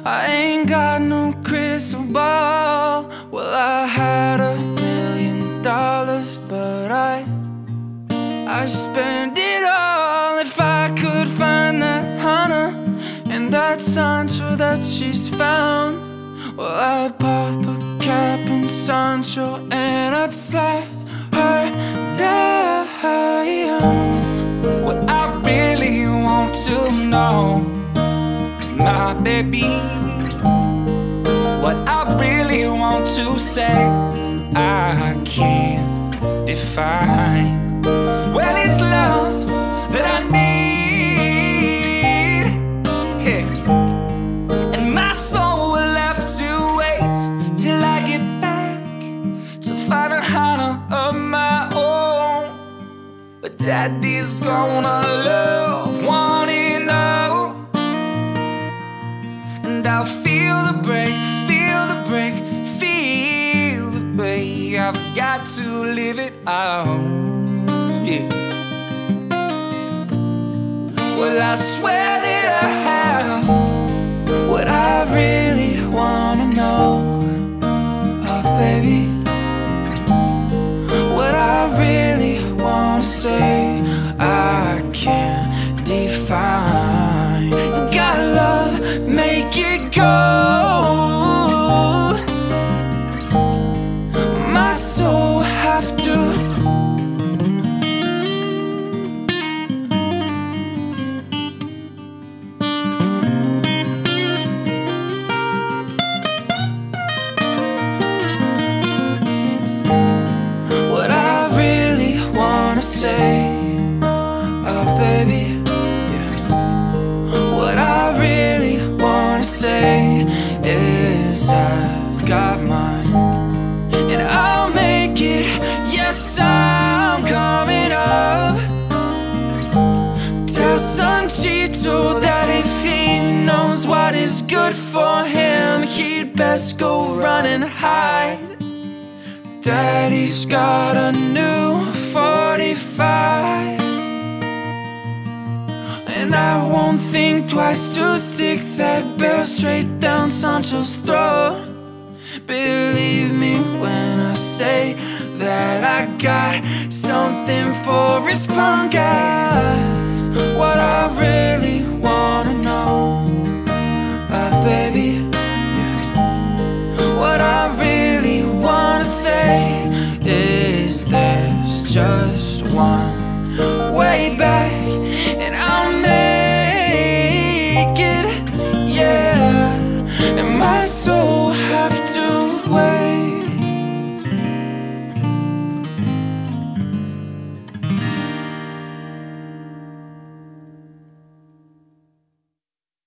I ain't got no crystal ball. Well, I had $1,000,000, but I spend it all. If I could find that Hana and that Sancho that she's found, well, I'd pop a cap in Sancho and I'd slap her down. What I really want to know, my baby, what I really want to say, I can't define. Well, it's love that I need, yeah. And my soul will have to wait till I get back to find a Hana of my own. But daddy's gonna love one enough, and I'll feel the break, feel the break, feel the break. I've got to live it out, yeah. Well, I swear that I have what I really wanna know, oh baby. What I really wanna say, I can't define. Got love, make it gold. My soul have to. What I really wanna say, oh baby, yeah. What I really wanna say is I've got mine, and I'll make it. Yes, I'm coming up. Tell Sanchito that if he knows what is good for him, he'd best go run and hide. Daddy's got a new 45, and I won't think twice to stick that barrel straight down Sancho's throat. Believe me when I say that I got something for his punk ass. What I really wanna know, baby, yeah. What I really wanna say is there's just one